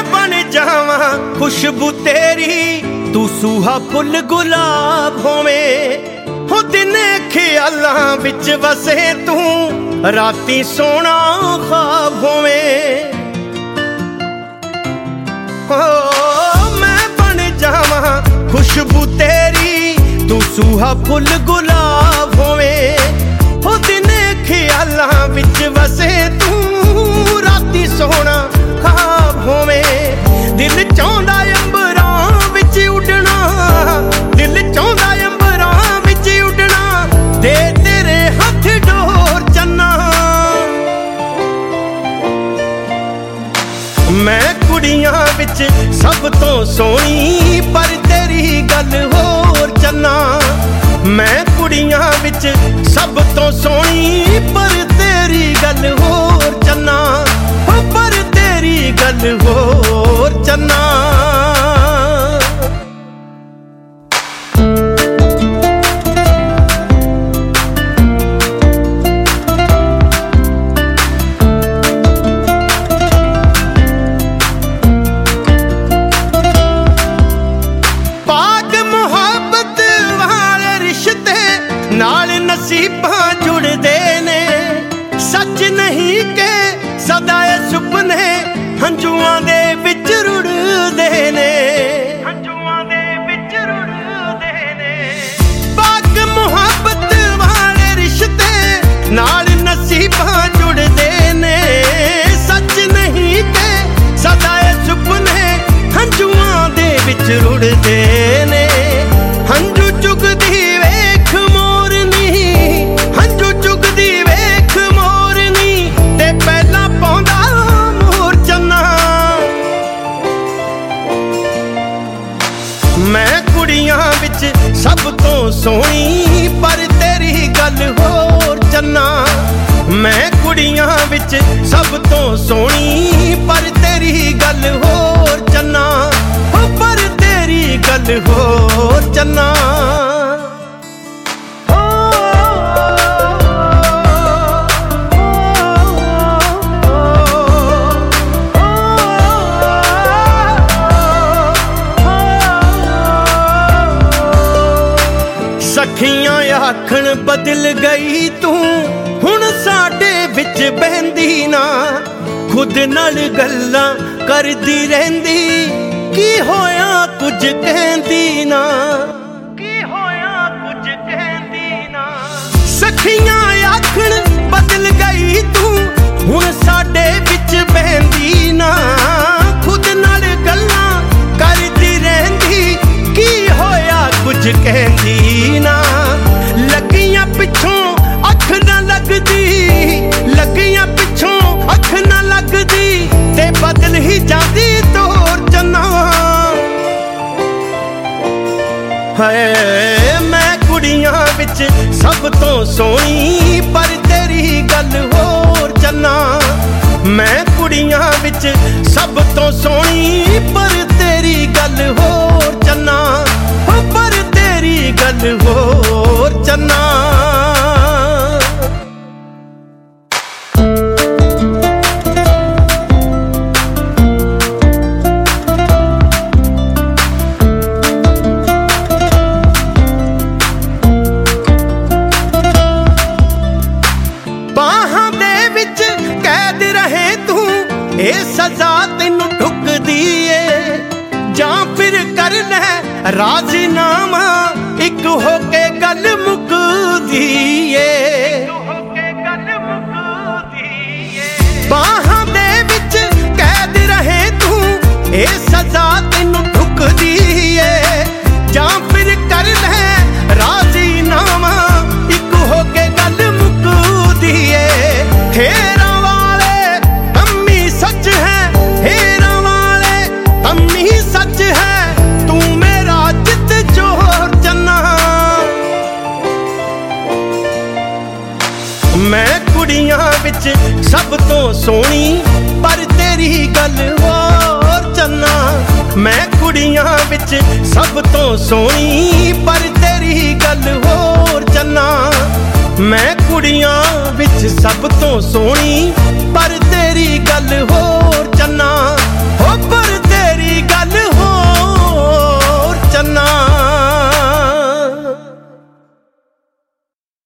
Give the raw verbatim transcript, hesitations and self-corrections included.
बन जावा खुशबू तेरी, तू सूहा फुल गुलाब होवे। हो दिने ख्यालां विच वसे तू, राती सोना ख्वाब होवे। हो मैं बन जावा खुशबू तेरी, तू सूहा फुल गुलाब होवे। हो दिने ख्यालां विच वसे तू, राती सोना ख्वाब होवे। दिल चाहुंदा अंबरां विच उड़ना, दिल चाहुंदा अंबरां विच उड़ना, दे तेरे हथ डोर चन्ना। मैं कुड़ियां विच सब तो सोहनी, पर तेरी गल होर चन्ना। मैं कुड़ियां विच सब तो सोहनी, पर तेरी गल होर चन्ना। पर तेरी गल होर चन्ना। पाक मुहब्बत वाले रिश्ते नाल नसीबां जुड़दे ने, सच नहीं के सदा सुपने हंजुआं दे विच रुड़दे ने। हंजुआं दे विच रुड़दे ने। पाक मुहब्बत वाले रिश्ते नाल नसीबां जुड़दे ने, सच नहीं के सदा सुपने हंजुआं दे विच रुड़दे ने। हंजू चुगदी वेख मोरनी, हंजू चुगदी वेख मोरनी, ते पहला पौंदा मोर चन्ना। मैं कुड़ियां विच सब तो सोहनी, पर तेरी गल होर चन्ना। मैं कुड़ियां विच सब तो सोहनी, पर तेरी गल होर चन्ना। पर तेरी गल होर चन्ना। सखियां आखण बदल गई तू, हुण साडे विच बहंदी ना। खुद नाल गल्लां करदी रहिंदी, की होया कुछ कहंदी ना। की होया कुछ कहंदी ना। सखियां आखण बदल गई तू, हुण साडे विच बहंदी ना। खुद नाल गल्लां करदी रहिंदी, की होया कुछ कहंदी ना। लगियां पिछों अख ना लगदी, लगियां पिछों अख ना लगदी, ते बदल ही जांदी तोर चन्ना। है मैं कुड़ियां विच सब तो सोहनी, पर तेरी गल होर चन्ना। मैं कुड़ियां विच सब तो सोहनी, पर तेरी गल होर चन्ना। पर तेरी गल होर चन्ना। ए सजा तेनू ढुकदी ए, जां फिर कर ले राजीनामा, एक होके गल मुकदी ए। बाहां दे विच कैद रहे तू, ए सजा तेनू ढुकदी ए, जां फिर कर ले राजीनामा, एक होके गल मुकदी ए। हेरा सच है तू मेरा जित जोर चन्ना। मैं कुड़ियां विच सब तो सोहनी, पर तेरी गल होर चन्ना। मैं कुड़ियां विच सब तो सोहनी, पर तेरी गल होर चन्ना। मैं कुड़ियां विच सब तो सोहनी, पर तेरी गल होर चन्ना। ਹੋ ਪਰ